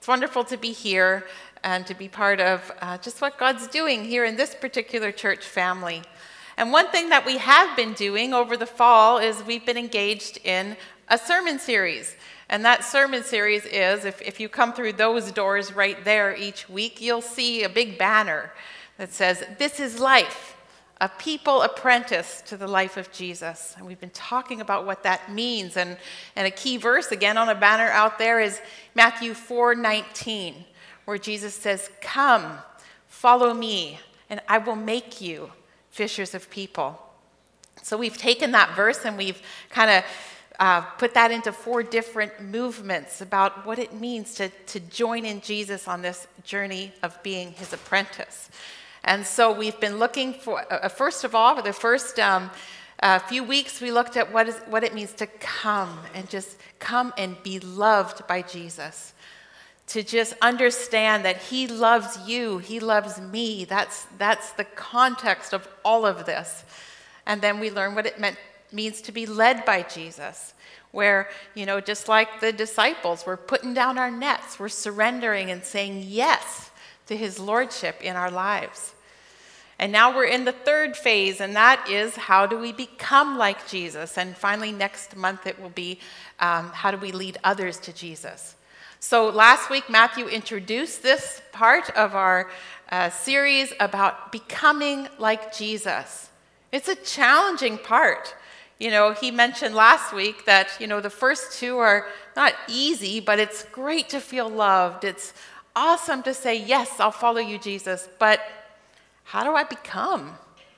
It's wonderful to be here and to be part of just what God's doing here in this particular church family. And one thing that we have been doing over the fall is we've been engaged in a sermon series. And that sermon series is, if you come through those doors right there each week, you'll see a big banner that says, "This is life, a people apprentice to the life of Jesus." And we've been talking about what that means. And a key verse, again, on a banner out there is Matthew 4:19, where Jesus says, "Come, follow me, and I will make you fishers of people." So we've taken that verse and we've kind of put that into 4 different movements about what it means to join in Jesus on this journey of being his apprentice. And so we've been looking for, first of all, for the first few weeks, we looked at what it means to come and just come and be loved by Jesus. To just understand that he loves you, he loves me. That's the context of all of this. And then we learn what it means to be led by Jesus, where, just like the disciples, we're putting down our nets, we're surrendering and saying yes to his lordship in our lives. And now we're in the 3rd phase, and that is, how do we become like Jesus? And finally, next month it will be, how do we lead others to Jesus? So last week, Matthew introduced this part of our series about becoming like Jesus. It's a challenging part. He mentioned last week that, the first 2 are not easy, but it's great to feel loved. It's awesome to say, yes, I'll follow you, Jesus, but how do I become?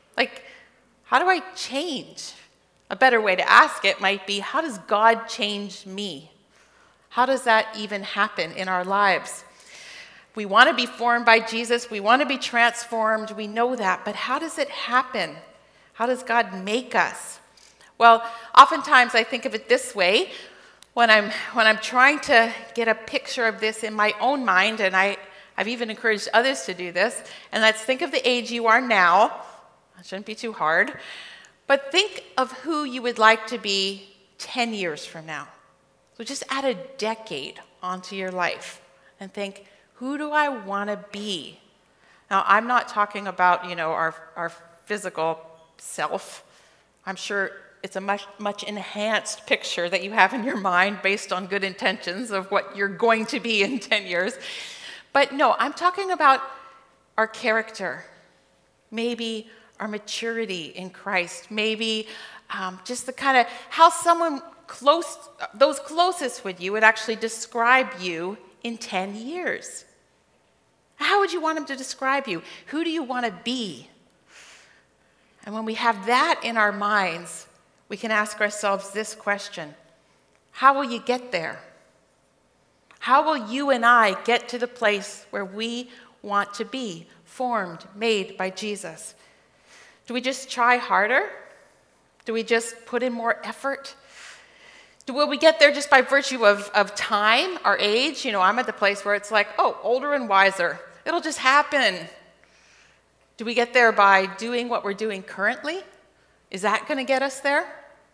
How do I change? A better way to ask it might be, how does God change me? How does that even happen in our lives? We want to be formed by Jesus. We want to be transformed. We know that. But how does it happen? How does God make us? Well, oftentimes I think of it this way. When I'm trying to get a picture of this in my own mind, and I've even encouraged others to do this, and let's think of the age you are now. That shouldn't be too hard. But think of who you would like to be 10 years from now. So just add a decade onto your life and think, who do I want to be? Now, I'm not talking about, our physical self. I'm sure it's a much enhanced picture that you have in your mind based on good intentions of what you're going to be in 10 years. But no, I'm talking about our character, maybe our maturity in Christ, maybe just the kind of how someone those closest with you would actually describe you in 10 years. How would you want them to describe you? Who do you want to be? And when we have that in our minds, we can ask ourselves this question: how will you get there? How will you and I get to the place where we want to be, formed, made by Jesus? Do we just try harder? Do we just put in more effort? Will we get there just by virtue of time, our age? I'm at the place where it's like, older and wiser. It'll just happen. Do we get there by doing what we're doing currently? Is that going to get us there?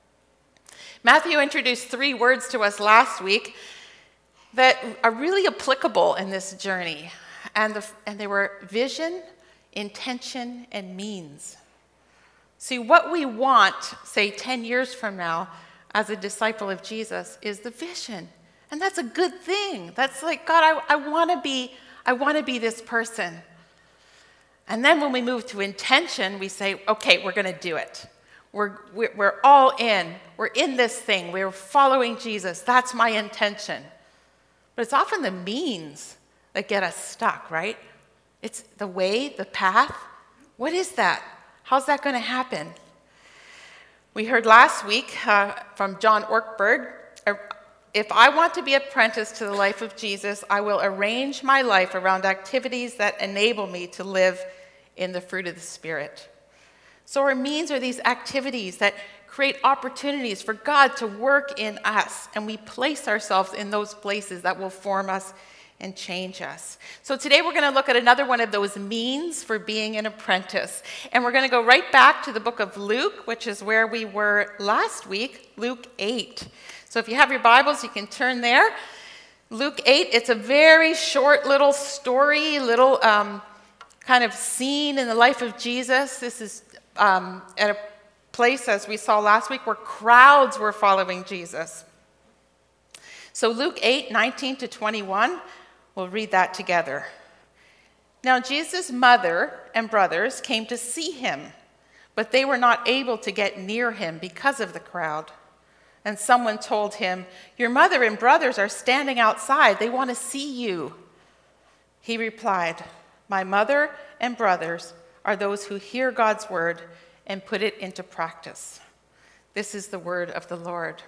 Matthew introduced 3 words to us last week that are really applicable in this journey. And they were vision, intention, and means. See, what we want, say 10 years from now, as a disciple of Jesus, is the vision. And that's a good thing. That's like, God, I want to be this person. And then when we move to intention, we say, okay, we're going to do it. We're all in. We're in this thing. We're following Jesus. That's my intention. But it's often the means that get us stuck, right? It's the way, the path. What is that? How's that going to happen? We heard last week from John Ortberg, if I want to be apprenticed to the life of Jesus, I will arrange my life around activities that enable me to live in the fruit of the Spirit. So our means are these activities that create opportunities for God to work in us, and we place ourselves in those places that will form us and change us. So today we're going to look at another one of those means for being an apprentice. And we're going to go right back to the book of Luke, which is where we were last week, Luke 8. So if you have your Bibles, you can turn there. Luke 8, it's a very short little story, little kind of scene in the life of Jesus. This is at a place, as we saw last week, where crowds were following Jesus. So Luke 8, 19 to 21, we'll read that together. Now Jesus' mother and brothers came to see him, but they were not able to get near him because of the crowd. And someone told him, "Your mother and brothers are standing outside. They want to see you." He replied, "My mother and brothers are those who hear God's word and put it into practice." This is the word of the Lord.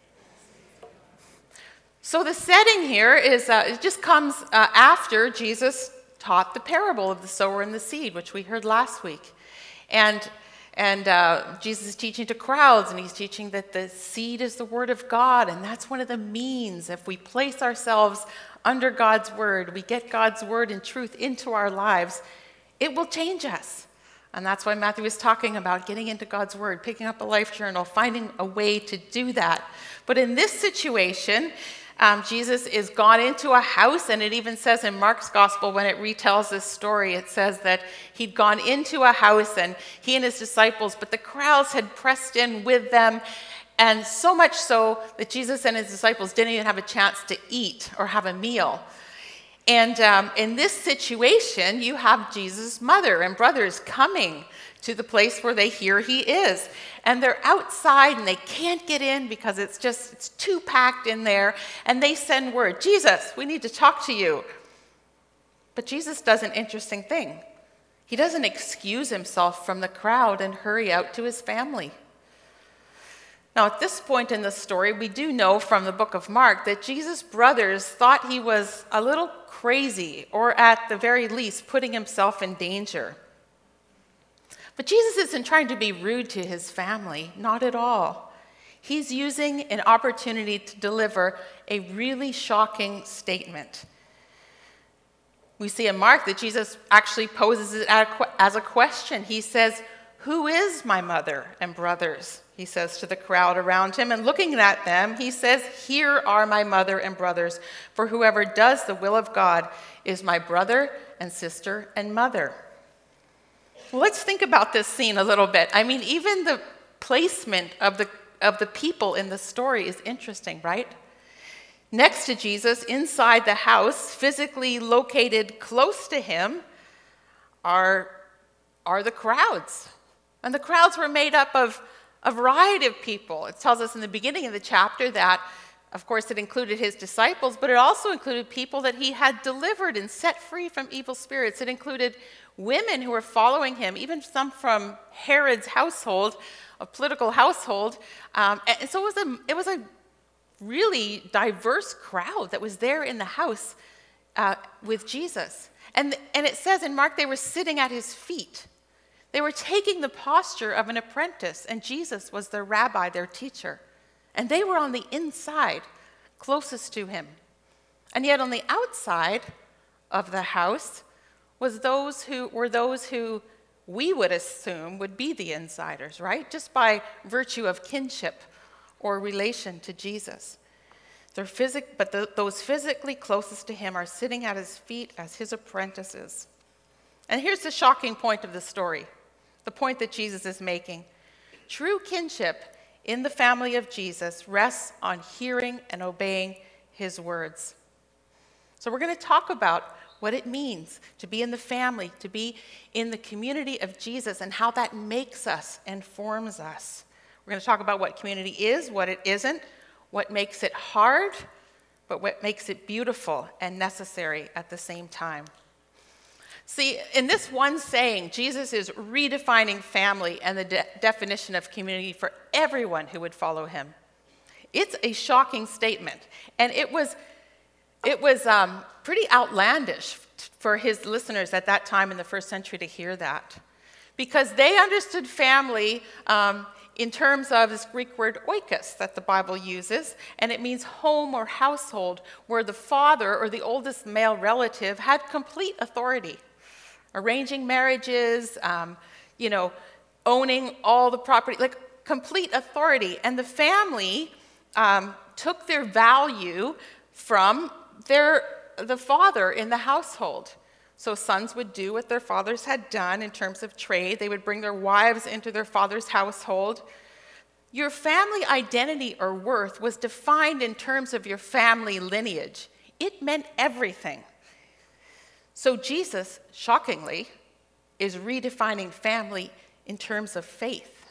So the setting here is, it just comes after Jesus taught the parable of the sower and the seed, which we heard last week. And Jesus is teaching to crowds, and he's teaching that the seed is the word of God, and that's one of the means. If we place ourselves under God's word, we get God's word and truth into our lives, it will change us. And that's why Matthew is talking about getting into God's word, picking up a life journal, finding a way to do that. But in this situation, Jesus is gone into a house, and it even says in Mark's gospel, when it retells this story, it says that he'd gone into a house, and he and his disciples, but the crowds had pressed in with them, and so much so that Jesus and his disciples didn't even have a chance to eat or have a meal. And in this situation, you have Jesus' mother and brothers coming to the place where they hear he is. And they're outside and they can't get in because it's too packed in there. And they send word, "Jesus, we need to talk to you." But Jesus does an interesting thing. He doesn't excuse himself from the crowd and hurry out to his family. Now, at this point in the story, we do know from the book of Mark that Jesus' brothers thought he was a little crazy, or at the very least, putting himself in danger. But Jesus isn't trying to be rude to his family, not at all. He's using an opportunity to deliver a really shocking statement. We see in Mark that Jesus actually poses it as a question. He says, "Who is my mother and brothers?" He says to the crowd around him, and looking at them, he says, "Here are my mother and brothers, for whoever does the will of God is my brother and sister and mother." Well, let's think about this scene a little bit. I mean, even the placement of the people in the story is interesting, right? Next to Jesus, inside the house, physically located close to him, are the crowds. And the crowds were made up of a variety of people. It tells us in the beginning of the chapter that, of course, it included his disciples, but it also included people that he had delivered and set free from evil spirits. It included women who were following him, even some from Herod's household, a political household. And so it was a really diverse crowd that was there in the house with Jesus. And it says in Mark, they were sitting at his feet. They were taking the posture of an apprentice, and Jesus was their rabbi, their teacher. And they were on the inside, closest to him. And yet on the outside of the house were those who we would assume would be the insiders, right? Just by virtue of kinship or relation to Jesus. Those physically closest to him are sitting at his feet as his apprentices. And here's the shocking point of the story, the point that Jesus is making. True kinship in the family of Jesus rests on hearing and obeying his words. So we're going to talk about what it means to be in the family, to be in the community of Jesus, and how that makes us and forms us. We're going to talk about what community is, what it isn't, what makes it hard, but what makes it beautiful and necessary at the same time. See, in this one saying, Jesus is redefining family and the definition of community for everyone who would follow him. It's a shocking statement, and it was pretty outlandish for his listeners at that time in the first century to hear that, because they understood family in terms of this Greek word oikos that the Bible uses, and it means home or household, where the father or the oldest male relative had complete authority, arranging marriages, owning all the property, like complete authority. And the family took their value from they're the father in the household. So sons would do what their fathers had done in terms of trade. They would bring their wives into their father's household. Your family identity or worth was defined in terms of your family lineage. It meant everything. So Jesus, shockingly, is redefining family in terms of faith.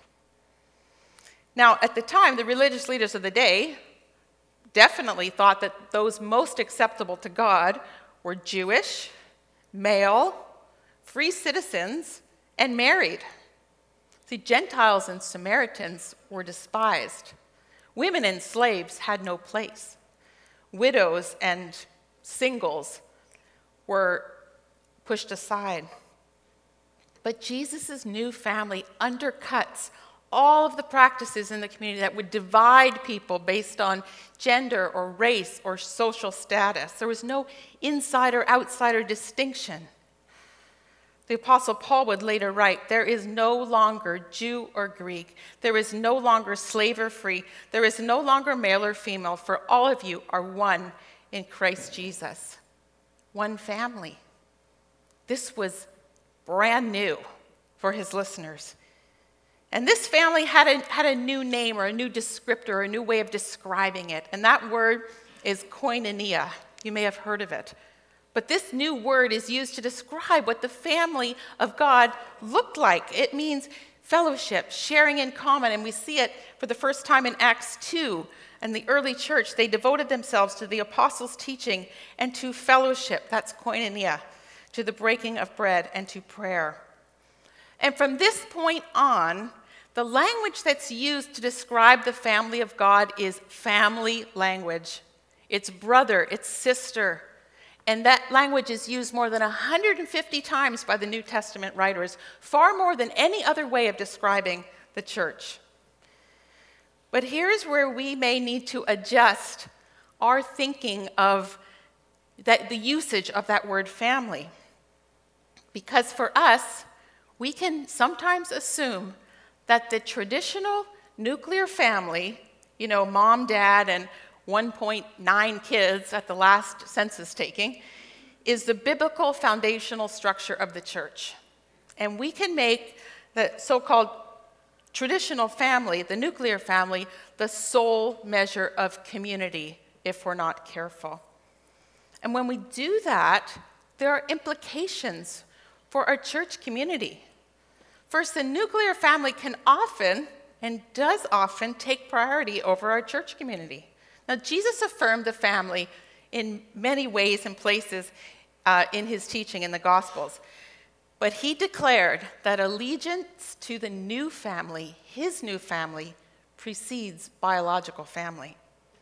Now, at the time, the religious leaders of the day definitely thought that those most acceptable to God were Jewish, male, free citizens, and married. See, Gentiles and Samaritans were despised. Women and slaves had no place. Widows and singles were pushed aside. But Jesus' new family undercuts all of the practices in the community that would divide people based on gender or race or social status. There was no insider-outsider distinction. The Apostle Paul would later write, there is no longer Jew or Greek. There is no longer slave or free. There is no longer male or female, for all of you are one in Christ Jesus. One family. This was brand new for his listeners. And this family had a new name or a new descriptor or a new way of describing it. And that word is koinonia. You may have heard of it. But this new word is used to describe what the family of God looked like. It means fellowship, sharing in common. And we see it for the first time in Acts 2. And the early church, they devoted themselves to the apostles' teaching and to fellowship. That's koinonia, to the breaking of bread and to prayer. And from this point on, the language that's used to describe the family of God is family language. It's brother, it's sister. And that language is used more than 150 times by the New Testament writers, far more than any other way of describing the church. But here's where we may need to adjust our thinking of the usage of that word family. Because for us, we can sometimes assume that the traditional nuclear family, mom, dad, and 1.9 kids at the last census taking, is the biblical foundational structure of the church. And we can make the so-called traditional family, the nuclear family, the sole measure of community if we're not careful. And when we do that, there are implications for our church community. First, the nuclear family can often, and does often, take priority over our church community. Now, Jesus affirmed the family in many ways and places in his teaching in the Gospels. But he declared that allegiance to the new family, his new family, precedes biological family.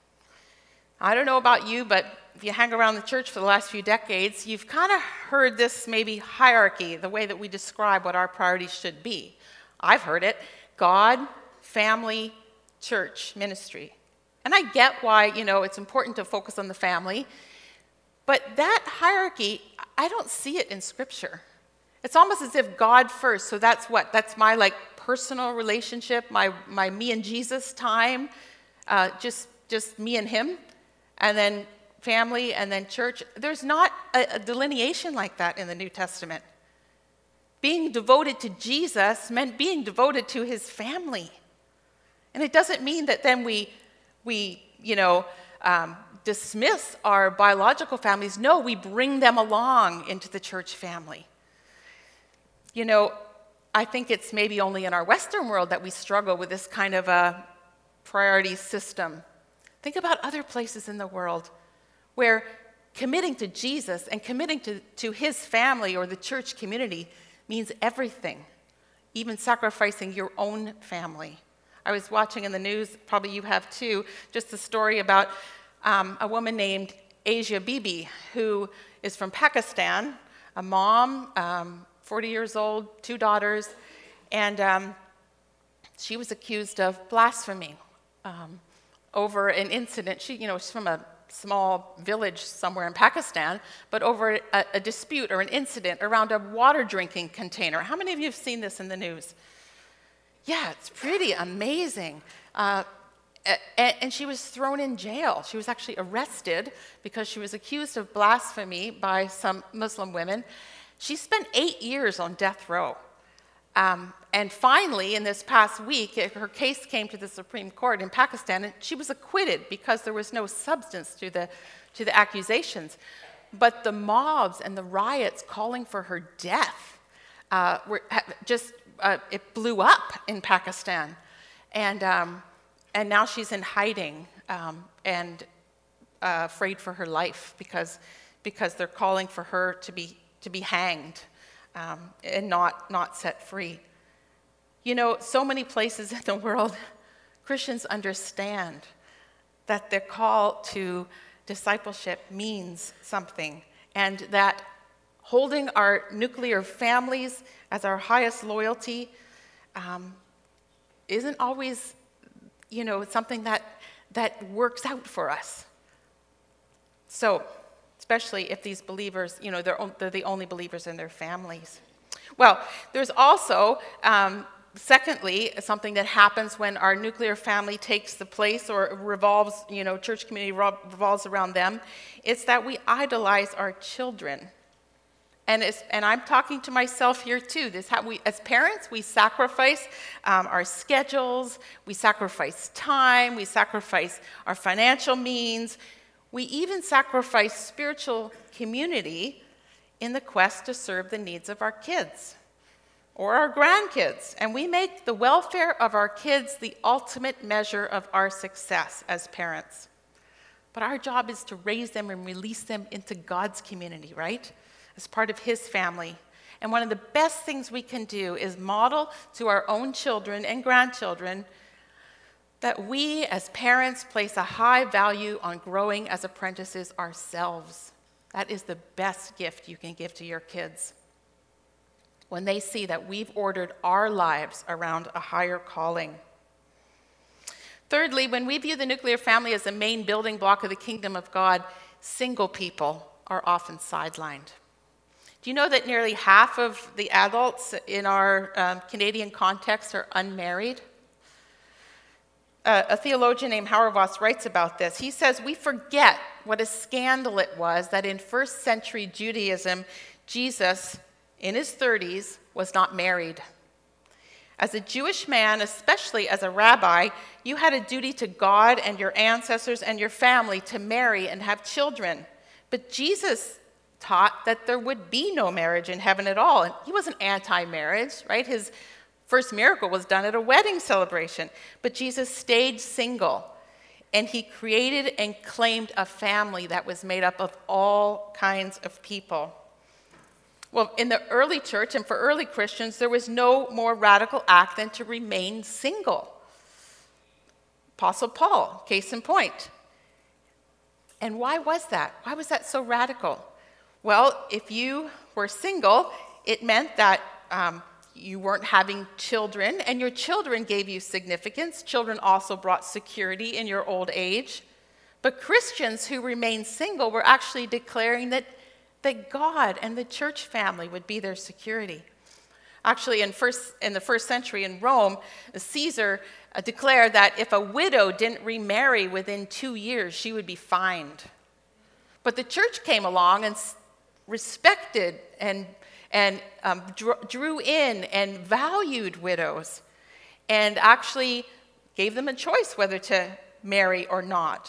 I don't know about you, but if you hang around the church for the last few decades, you've kind of heard this maybe hierarchy, the way that we describe what our priorities should be. I've heard it: God, family, church, ministry. And I get why, it's important to focus on the family, but that hierarchy, I don't see it in Scripture. It's almost as if God first, so that's what? That's my personal relationship, my me and Jesus time, just me and him, and then family, and then church. There's not a delineation like that in the New Testament. Being devoted to Jesus meant being devoted to his family. And it doesn't mean that then we dismiss our biological families. No, we bring them along into the church family. I think it's maybe only in our Western world that we struggle with this kind of a priority system. Think about other places in the world where committing to Jesus and committing to his family or the church community means everything, even sacrificing your own family. I was watching in the news, probably you have too, just a story about a woman named Asia Bibi, who is from Pakistan, a mom, 40 years old, 2 daughters, and she was accused of blasphemy over an incident. She's from a small village somewhere in Pakistan, but over a dispute or an incident around a water drinking container. How many of you have seen this in the news? Yeah, it's pretty amazing. And she was thrown in jail. She was actually arrested because she was accused of blasphemy by some Muslim women. She spent 8 years on death row. And finally, in this past week, her case came to the Supreme Court in Pakistan, and she was acquitted because there was no substance to the accusations. But the mobs and the riots calling for her death it blew up in Pakistan. And now she's in hiding and afraid for her life because they're calling for her to be hanged and not set free. You know, so many places in the world, Christians understand that their call to discipleship means something, and that holding our nuclear families as our highest loyalty isn't always, something that works out for us. So, especially if these believers, they're the only believers in their families. Well, there's also, secondly, something that happens when our nuclear family takes the place or revolves, church community revolves around them. It's that we idolize our children. And I'm talking to myself here too. As parents, we sacrifice our schedules, we sacrifice time, we sacrifice our financial means. We even sacrifice spiritual community in the quest to serve the needs of our kids or our grandkids. And we make the welfare of our kids the ultimate measure of our success as parents. But our job is to raise them and release them into God's community, right? As part of His family. And one of the best things we can do is model to our own children and grandchildren that we as parents place a high value on growing as apprentices ourselves. That is the best gift you can give to your kids. When they see that we've ordered our lives around a higher calling. Thirdly, when we view the nuclear family as the main building block of the kingdom of God, single people are often sidelined. Do you know that nearly half of the adults in our Canadian context are unmarried? A theologian named Hauerwas writes about this. He says, we forget what a scandal it was that in first century Judaism, Jesus, in his 30s, was not married. As a Jewish man, especially as a rabbi, you had a duty to God and your ancestors and your family to marry and have children. But Jesus taught that there would be no marriage in heaven at all. And he wasn't anti-marriage, right? His first miracle was done at a wedding celebration. But Jesus stayed single, and he created and claimed a family that was made up of all kinds of people. Well, in the early church and for early Christians, there was no more radical act than to remain single. Apostle Paul, case in point. And why was that? Why was that so radical? Well, if you were single, it meant that you weren't having children, and your children gave you significance. Children also brought security in your old age. But Christians who remained single were actually declaring that God and the church family would be their security. Actually, in the first century in Rome, Caesar declared that if a widow didn't remarry within 2 years, she would be fined. But the church came along and respected and drew in and valued widows and actually gave them a choice whether to marry or not.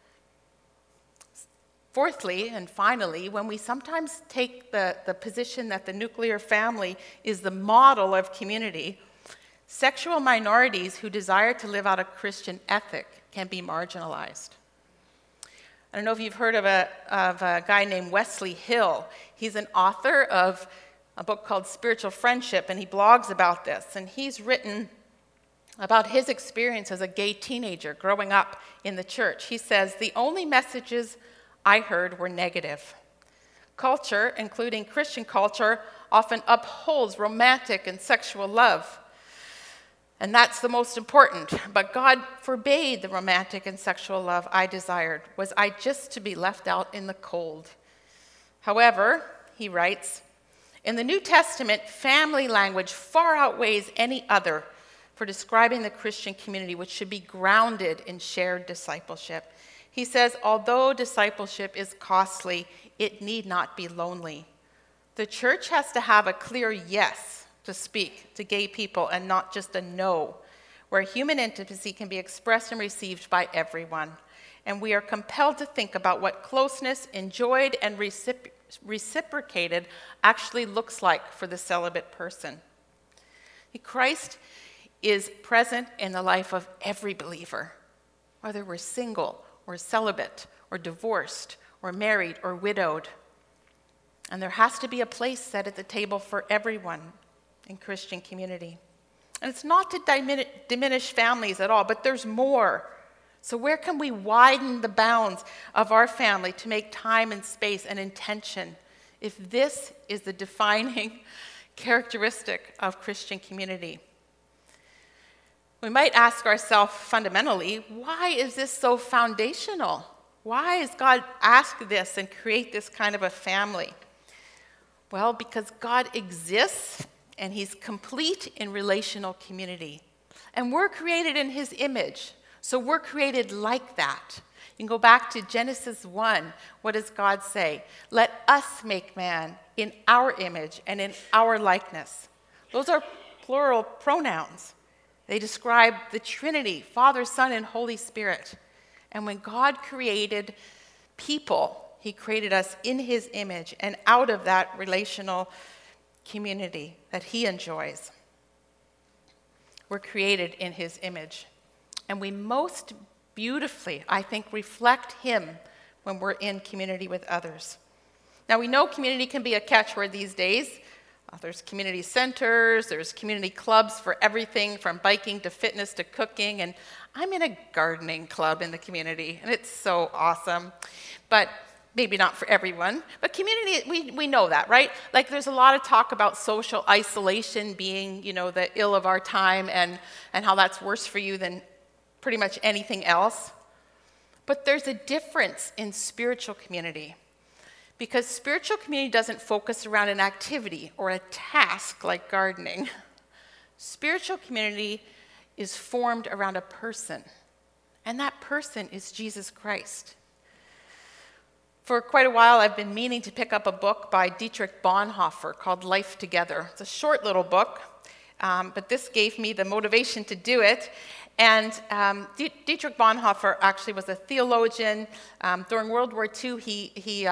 Fourthly, and finally, when we sometimes take the position that the nuclear family is the model of community, sexual minorities who desire to live out a Christian ethic can be marginalized. I don't know if you've heard of a guy named Wesley Hill. He's an author of a book called Spiritual Friendship, and he blogs about this. And he's written about his experience as a gay teenager growing up in the church. He says, the only messages I heard were negative. Culture, including Christian culture, often upholds romantic and sexual love. And that's the most important. But God forbade the romantic and sexual love I desired. Was I just to be left out in the cold? However, he writes, in the New Testament, family language far outweighs any other for describing the Christian community, which should be grounded in shared discipleship. He says, although discipleship is costly, it need not be lonely. The church has to have a clear yes to speak to gay people and not just a no, where human intimacy can be expressed and received by everyone. And we are compelled to think about what closeness, enjoyed and reciprocated, actually looks like for the celibate person. Christ is present in the life of every believer, whether we're single or celibate or divorced or married or widowed. And there has to be a place set at the table for everyone in Christian community. And it's not to diminish families at all, but there's more. So where can we widen the bounds of our family to make time and space and intention if this is the defining characteristic of Christian community? We might ask ourselves fundamentally, why is this so foundational? Why has God asked this and create this kind of a family? Well, because God exists and he's complete in relational community. And we're created in his image, so we're created like that. You can go back to Genesis 1. What does God say? Let us make man in our image and in our likeness. Those are plural pronouns. They describe the Trinity, Father, Son, and Holy Spirit. And when God created people, he created us in his image and out of that relational community that he enjoys. We're created in his image. And we most beautifully, I think, reflect him when we're in community with others. Now, we know community can be a catchword these days. There's community centers, there's community clubs for everything from biking to fitness to cooking, and I'm in a gardening club in the community, and it's so awesome. But maybe not for everyone, but community, we know that, right? Like there's a lot of talk about social isolation being, the ill of our time and how that's worse for you than pretty much anything else. But there's a difference in spiritual community, because spiritual community doesn't focus around an activity or a task like gardening. Spiritual community is formed around a person, and that person is Jesus Christ. For quite a while, I've been meaning to pick up a book by Dietrich Bonhoeffer called Life Together. It's a short little book, but this gave me the motivation to do it. And Dietrich Bonhoeffer actually was a theologian. During World War II, he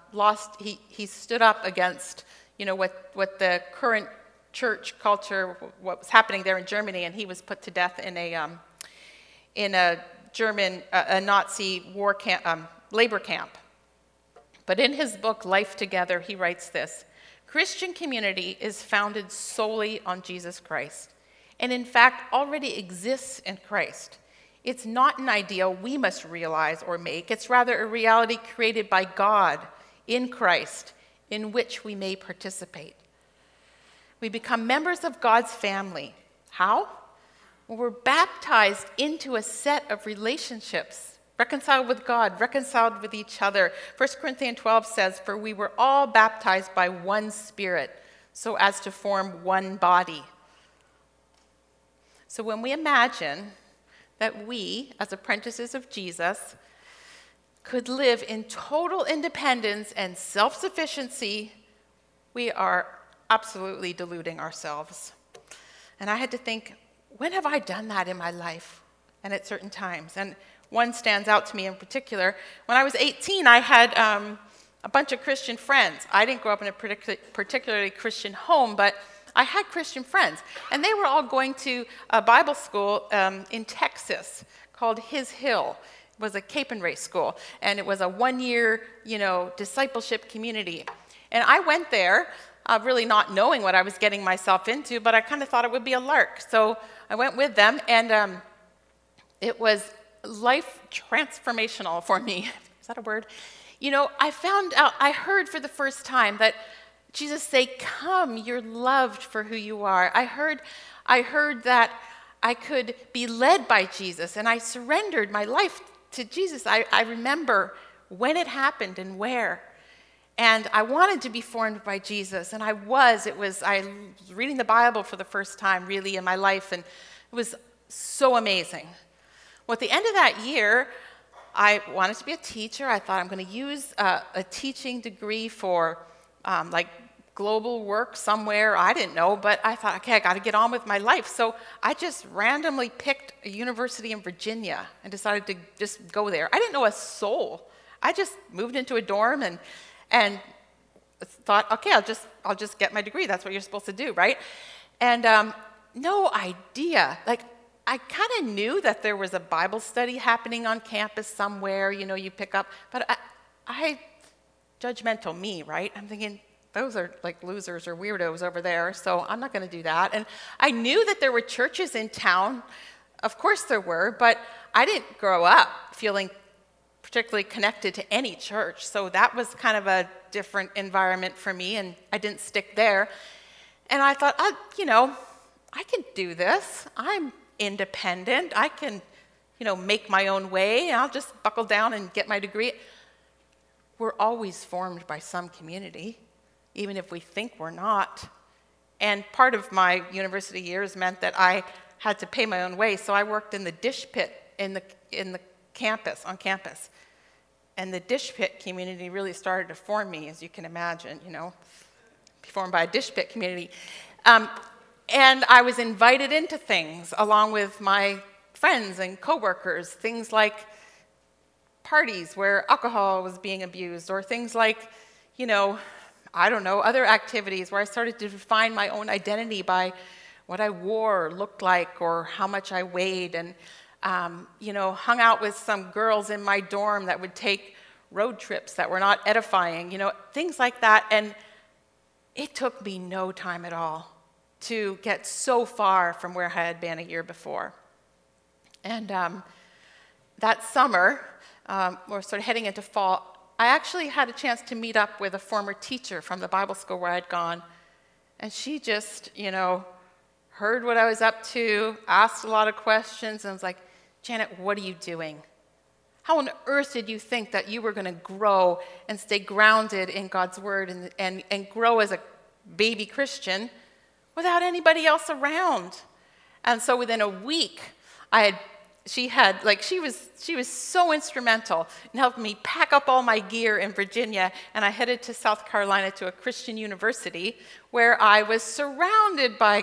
stood up against, what the current church culture, what was happening there in Germany, and he was put to death in a German Nazi war camp, labor camp. But in his book, Life Together, he writes this: Christian community is founded solely on Jesus Christ, and in fact already exists in Christ. It's not an ideal we must realize or make. It's rather a reality created by God in Christ, in which we may participate. We become members of God's family. How? Well, we're baptized into a set of relationships, reconciled with God, reconciled with each other. 1 Corinthians 12 says, "For we were all baptized by one Spirit, so as to form one body." So when we imagine that we, as apprentices of Jesus, could live in total independence and self-sufficiency, we are absolutely deluding ourselves. And I had to think, when have I done that in my life and at certain times? And one stands out to me in particular. When I was 18, I had a bunch of Christian friends. I didn't grow up in a particularly Christian home, but I had Christian friends. And they were all going to a Bible school in Texas called His Hill. It was a Cape and Race school, and it was a one-year, discipleship community. And I went there, really not knowing what I was getting myself into, but I kind of thought it would be a lark. So I went with them, and it was life transformational for me. Is that a word? I found out, I heard for the first time that Jesus say, "Come, you're loved for who you are." I heard that I could be led by Jesus, and I surrendered my life to Jesus. I remember when it happened and where. And I wanted to be formed by Jesus, and I was. I was reading the Bible for the first time, really, in my life, and It was so amazing. Well, at the end of that year, I wanted to be a teacher. I thought I'm going to use a teaching degree for like global work somewhere. I didn't know, but I thought, okay, I got to get on with my life. So I just randomly picked a university in Virginia and decided to just go there. I didn't know a soul. I just moved into a dorm and thought, okay, I'll just get my degree. That's what you're supposed to do, right? And no idea. Like, I kind of knew that there was a Bible study happening on campus somewhere, you pick up, but I judgmental me, right? I'm thinking, those are like losers or weirdos over there, so I'm not going to do that. And I knew that there were churches in town. Of course there were, but I didn't grow up feeling particularly connected to any church, so that was kind of a different environment for me, and I didn't stick there. And I thought, I can do this. I'm independent. I can, make my own way. I'll just buckle down and get my degree. We're always formed by some community, even if we think we're not. And part of my university years meant that I had to pay my own way, so I worked in the dish pit on campus. And the dish pit community really started to form me, as you can imagine, be formed by a dish pit community. And I was invited into things along with my friends and coworkers, things like parties where alcohol was being abused, or things like, other activities where I started to define my own identity by what I wore, looked like, or how much I weighed, and hung out with some girls in my dorm that would take road trips that were not edifying, things like that. And it took me no time at all to get so far from where I had been a year before. And that summer, we're sort of heading into fall, I actually had a chance to meet up with a former teacher from the Bible school where I'd gone. And she just, heard what I was up to, asked a lot of questions, and was like, Janet, what are you doing? How on earth did you think that you were going to grow and stay grounded in God's word and grow as a baby Christian without anybody else around? And so within a week, she was so instrumental in helping me pack up all my gear in Virginia, and I headed to South Carolina to a Christian university where I was surrounded by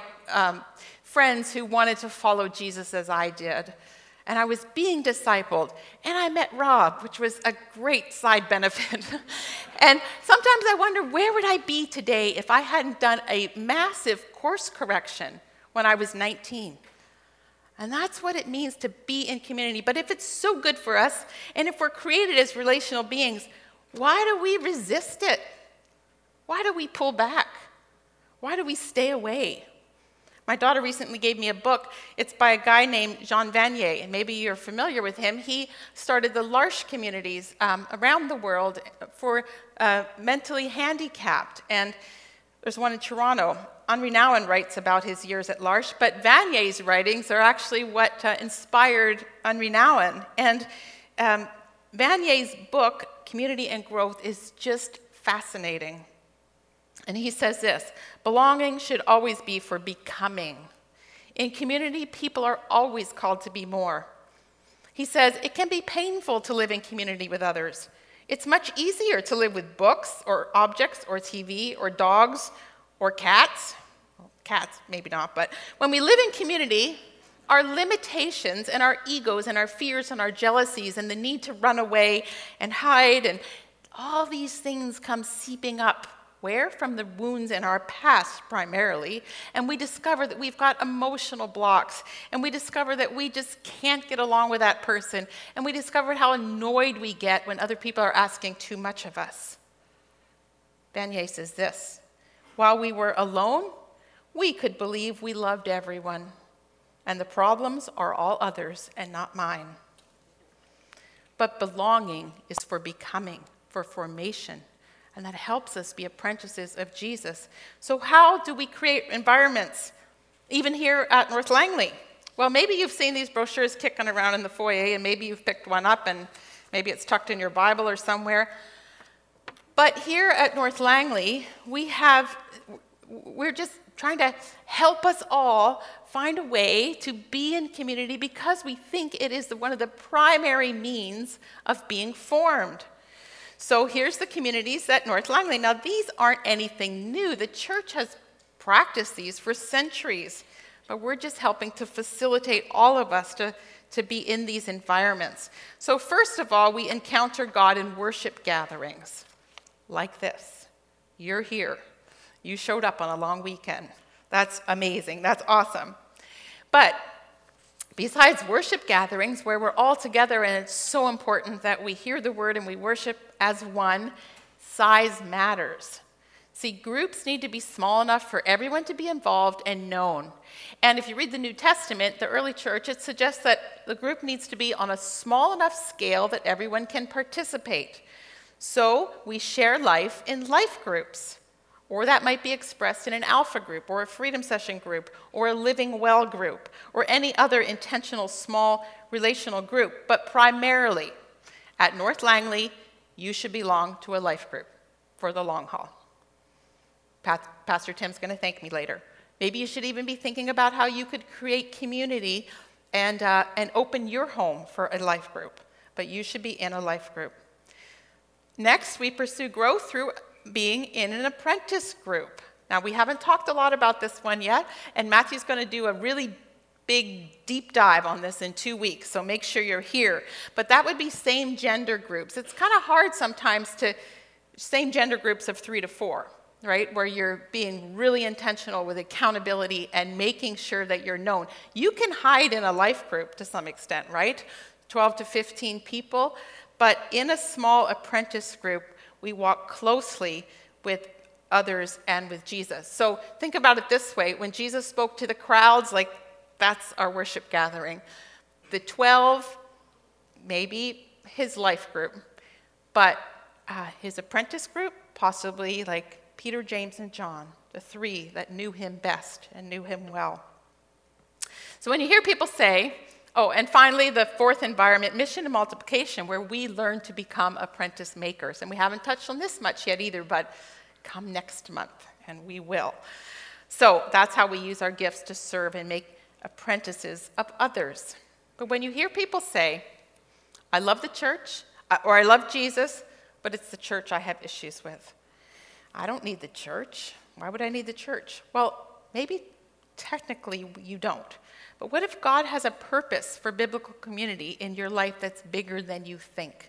friends who wanted to follow Jesus as I did. And I was being discipled, and I met Rob, which was a great side benefit. And sometimes I wonder, where would I be today if I hadn't done a massive course correction when I was 19? And that's what it means to be in community. But if it's so good for us, and if we're created as relational beings, why do we resist it? Why do we pull back? Why do we stay away? My daughter recently gave me a book. It's by a guy named Jean Vanier, and maybe you're familiar with him. He started the L'Arche communities around the world for mentally handicapped. And there's one in Toronto. Henri Nouwen writes about his years at L'Arche, but Vanier's writings are actually what inspired Henri Nouwen. And Vanier's book, Community and Growth, is just fascinating. And he says this: belonging should always be for becoming. In community, people are always called to be more. He says it can be painful to live in community with others. It's much easier to live with books or objects or TV or dogs or cats. Well, cats, maybe not, but when we live in community, our limitations and our egos and our fears and our jealousies and the need to run away and hide and all these things come seeping up. Where? From the wounds in our past, primarily. And we discover that we've got emotional blocks. And we discover that we just can't get along with that person. And we discover how annoyed we get when other people are asking too much of us. Vanier says this: while we were alone, we could believe we loved everyone. And the problems are all others and not mine. But belonging is for becoming, for formation. And that helps us be apprentices of Jesus. So how do we create environments, even here at North Langley? Well, maybe you've seen these brochures kicking around in the foyer, and maybe you've picked one up, and maybe it's tucked in your Bible or somewhere. But here at North Langley, we're just trying to help us all find a way to be in community because we think it is one of the primary means of being formed. So here's the communities at North Langley. Now, these aren't anything new. The church has practiced these for centuries, but we're just helping to facilitate all of us to be in these environments. So first of all, we encounter God in worship gatherings like this. You're here. You showed up on a long weekend. That's amazing. That's awesome. But besides worship gatherings where we're all together and it's so important that we hear the word and we worship as one, size matters. See, groups need to be small enough for everyone to be involved and known. And if you read the New Testament, the early church, it suggests that the group needs to be on a small enough scale that everyone can participate. So we share life in life groups. Or that might be expressed in an alpha group, or a freedom session group, or a living well group, or any other intentional small relational group. But primarily, at North Langley, you should belong to a life group for the long haul. Pastor Tim's going to thank me later. Maybe you should even be thinking about how you could create community and open your home for a life group. But you should be in a life group. Next, we pursue growth through being in an apprentice group. Now, we haven't talked a lot about this one yet, and Matthew's going to do a really big deep dive on this in 2 weeks, so make sure you're here. But that would be same gender groups. It's kind of hard sometimes to same gender groups of 3 to 4, right, where you're being really intentional with accountability and making sure that you're known. You can hide in a life group to some extent, right? 12 to 15 people, but in a small apprentice group, we walk closely with others and with Jesus. So think about it this way. When Jesus spoke to the crowds, like that's our worship gathering. The 12, maybe his life group, but his apprentice group, possibly like Peter, James, and John, the 3 that knew him best and knew him well. So when you hear people say, oh, and finally, the 4th environment, mission and multiplication, where we learn to become apprentice makers. And we haven't touched on this much yet either, but come next month, and we will. So that's how we use our gifts to serve and make apprentices of others. But when you hear people say, I love the church, or I love Jesus, but it's the church I have issues with. I don't need the church. Why would I need the church? Well, maybe technically you don't. But what if God has a purpose for biblical community in your life that's bigger than you think?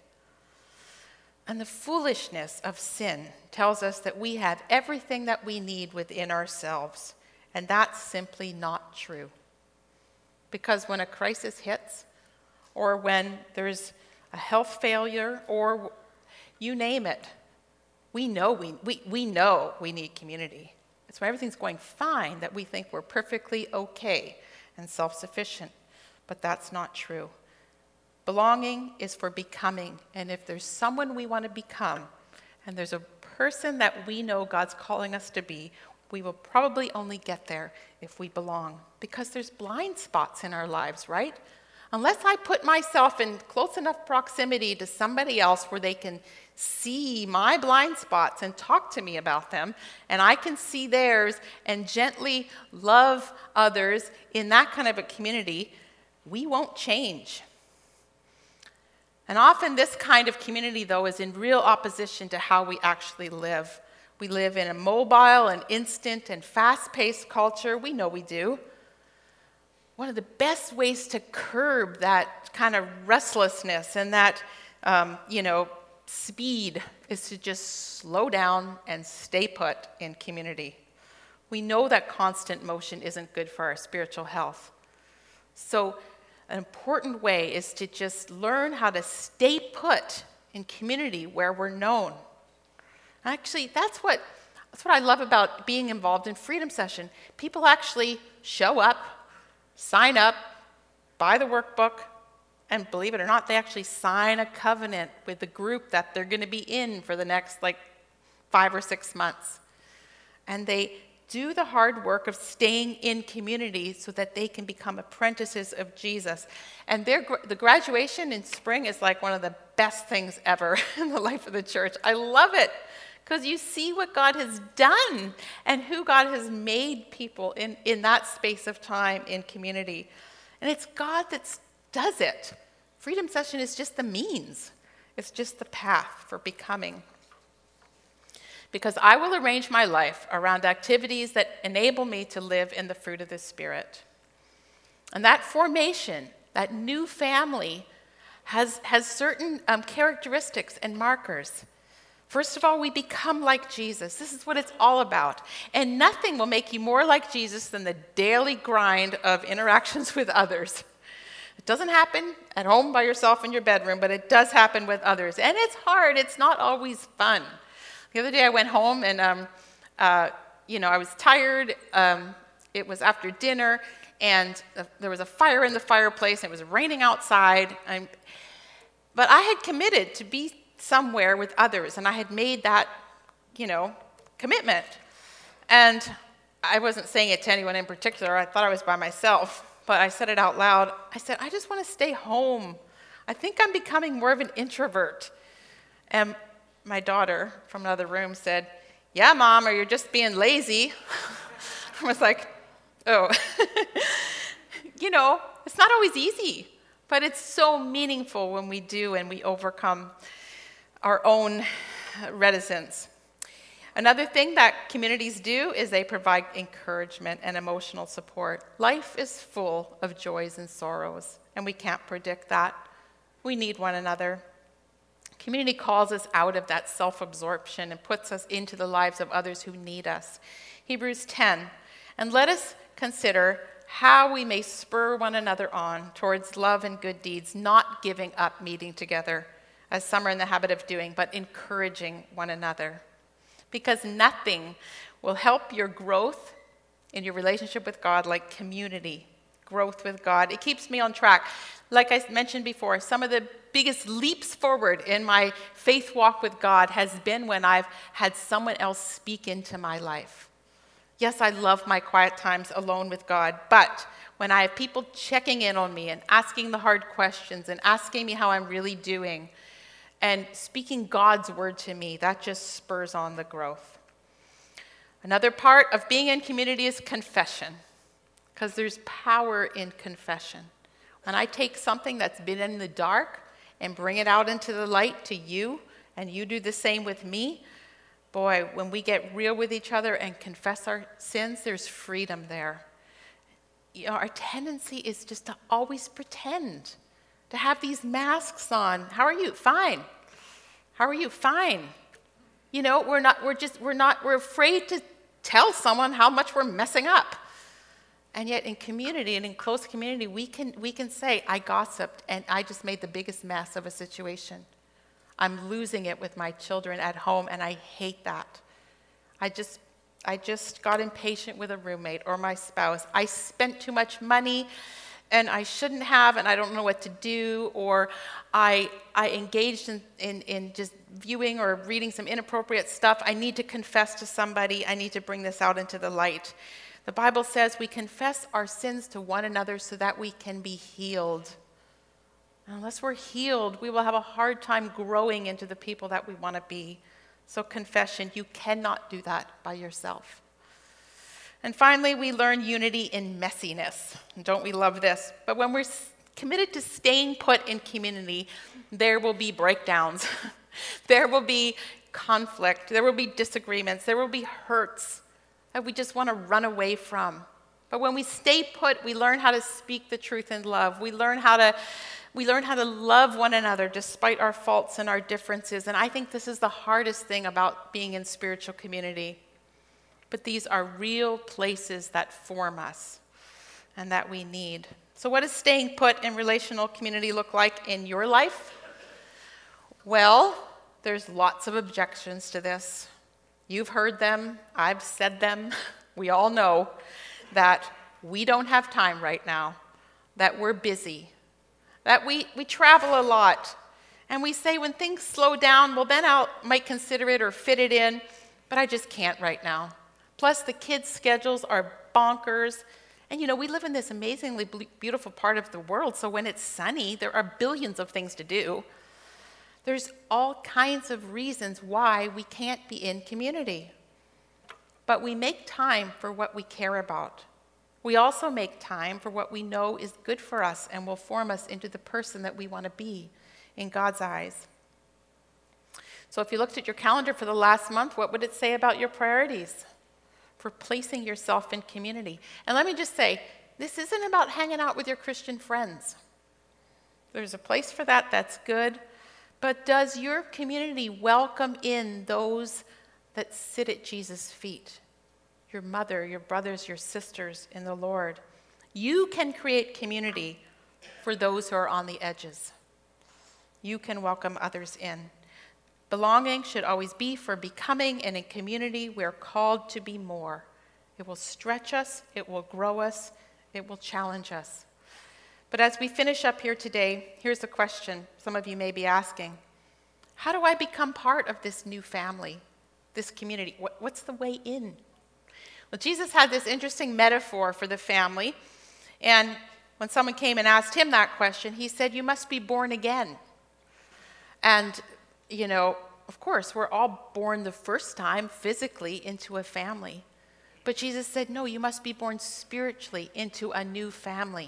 And the foolishness of sin tells us that we have everything that we need within ourselves. And that's simply not true. Because when a crisis hits, or when there's a health failure, or you name it, we know we need community. It's when everything's going fine that we think we're perfectly okay and self-sufficient, but that's not true. Belonging is for becoming, and if there's someone we want to become, and there's a person that we know God's calling us to be, we will probably only get there if we belong, because there's blind spots in our lives, right? Unless I put myself in close enough proximity to somebody else where they can see my blind spots and talk to me about them, and I can see theirs and gently love others in that kind of a community, we won't change. And often this kind of community, though, is in real opposition to how we actually live. We live in a mobile and instant and fast-paced culture. We know we do. One of the best ways to curb that kind of restlessness and that, speed is to just slow down and stay put in community. We know that constant motion isn't good for our spiritual health. So an important way is to just learn how to stay put in community where we're known. Actually, that's what I love about being involved in Freedom Session. People actually show up, sign up, buy the workbook, and believe it or not, they actually sign a covenant with the group that they're going to be in for the next 5 or 6 months. And they do the hard work of staying in community so that they can become apprentices of Jesus. And the graduation in spring is like one of the best things ever in the life of the church. I love it because you see what God has done and who God has made people in that space of time in community. And it's God that does it. Freedom Session is just the means. It's just the path for becoming. Because I will arrange my life around activities that enable me to live in the fruit of the Spirit. And that formation, that new family, has certain characteristics and markers. First of all, we become like Jesus. This is what it's all about. And nothing will make you more like Jesus than the daily grind of interactions with others. It doesn't happen at home by yourself in your bedroom, but it does happen with others. And it's hard. It's not always fun. The other day I went home and, I was tired. It was after dinner, and there was a fire in the fireplace, and it was raining outside. But I had committed to be somewhere with others, and I had made that, commitment. And I wasn't saying it to anyone in particular. I thought I was by myself, but I said it out loud. I said, I just want to stay home. I think I'm becoming more of an introvert. And my daughter from another room said, yeah, Mom, or you're just being lazy. I was like, oh. It's not always easy, but it's so meaningful when we do and we overcome our own reticence. Another thing that communities do is they provide encouragement and emotional support. Life is full of joys and sorrows, and we can't predict that. We need one another. Community calls us out of that self-absorption and puts us into the lives of others who need us. Hebrews 10, and let us consider how we may spur one another on towards love and good deeds, not giving up meeting together, as some are in the habit of doing, but encouraging one another. Because nothing will help your growth in your relationship with God like community, growth with God. It keeps me on track. Like I mentioned before, some of the biggest leaps forward in my faith walk with God has been when I've had someone else speak into my life. Yes, I love my quiet times alone with God, but when I have people checking in on me and asking the hard questions and asking me how I'm really doing and speaking God's word to me, that just spurs on the growth. Another part of being in community is confession, because there's power in confession. When I take something that's been in the dark and bring it out into the light to you, and you do the same with me, boy, when we get real with each other and confess our sins, there's freedom there. Our tendency is just to always pretend, to have these masks on. How are you? Fine. How are you? Fine. We're afraid to tell someone how much we're messing up. And yet in community and in close community, we can say, I gossiped and I just made the biggest mess of a situation. I'm losing it with my children at home and I hate that. I just got impatient with a roommate or my spouse. I spent too much money and I shouldn't have, and I don't know what to do, or I engaged in just viewing or reading some inappropriate stuff. I need to confess to somebody. I need to bring this out into the light. The Bible says we confess our sins to one another so that we can be healed. Unless we're healed, we will have a hard time growing into the people that we want to be. So confession, you cannot do that by yourself. And finally, we learn unity in messiness. Don't we love this? But when we're committed to staying put in community, there will be breakdowns. There will be conflict. There will be disagreements. There will be hurts that we just want to run away from. But when we stay put, we learn how to speak the truth in love. We learn how to love one another despite our faults and our differences. And I think this is the hardest thing about being in spiritual community. But these are real places that form us and that we need. So what does staying put in relational community look like in your life? Well, there's lots of objections to this. You've heard them. I've said them. We all know that we don't have time right now, that we're busy, that we travel a lot. And we say when things slow down, well, then I might consider it or fit it in, but I just can't right now. Plus, the kids' schedules are bonkers. And we live in this amazingly beautiful part of the world, so when it's sunny, there are billions of things to do. There's all kinds of reasons why we can't be in community. But we make time for what we care about. We also make time for what we know is good for us and will form us into the person that we want to be in God's eyes. So if you looked at your calendar for the last month, what would it say about your priorities for placing yourself in community? And let me just say, this isn't about hanging out with your Christian friends. There's a place for that, that's good. But does your community welcome in those that sit at Jesus' feet? Your mother, your brothers, your sisters in the Lord. You can create community for those who are on the edges. You can welcome others in. Belonging should always be for becoming, and in community we're called to be more. It will stretch us, it will grow us, it will challenge us. But as we finish up here today, here's a question some of you may be asking. How do I become part of this new family, this community? What's the way in? Well, Jesus had this interesting metaphor for the family. And when someone came and asked him that question, he said, you must be born again. And, you know, of course, we're all born the first time physically into a family. But Jesus said, no, you must be born spiritually into a new family.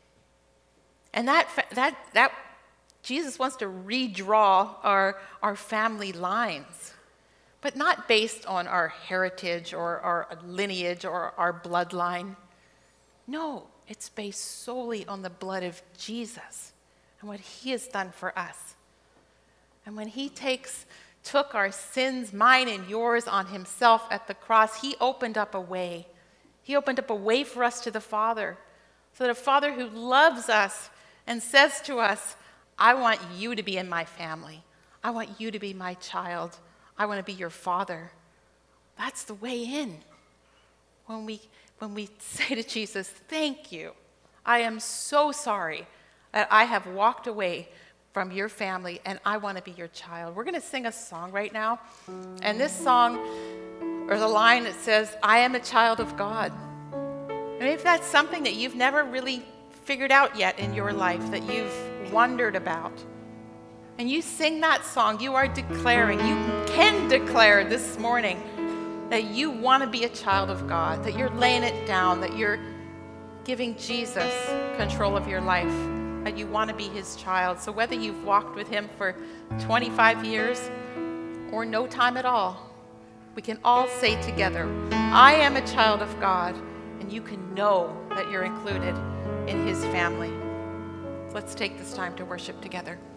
And that Jesus wants to redraw our family lines, but not based on our heritage or our lineage or our bloodline. No, it's based solely on the blood of Jesus and what he has done for us. And when he took our sins, mine and yours, on himself at the cross, he opened up a way. He opened up a way for us to the Father, so that a Father who loves us and says to us, I want you to be in my family. I want you to be my child. I want to be your father. That's the way in. When we say to Jesus, thank you. I am so sorry that I have walked away from your family and I want to be your child. We're going to sing a song right now. And this song, or the line that says, I am a child of God. And if that's something that you've never really figured out yet in your life, that you've wondered about, and you sing that song, you are declaring, you can declare this morning that you want to be a child of God, that you're laying it down, that you're giving Jesus control of your life, that you want to be his child. So whether you've walked with him for 25 years or no time at all, we can all say together, I am a child of God, and you can know that you're included in his family. Let's take this time to worship together.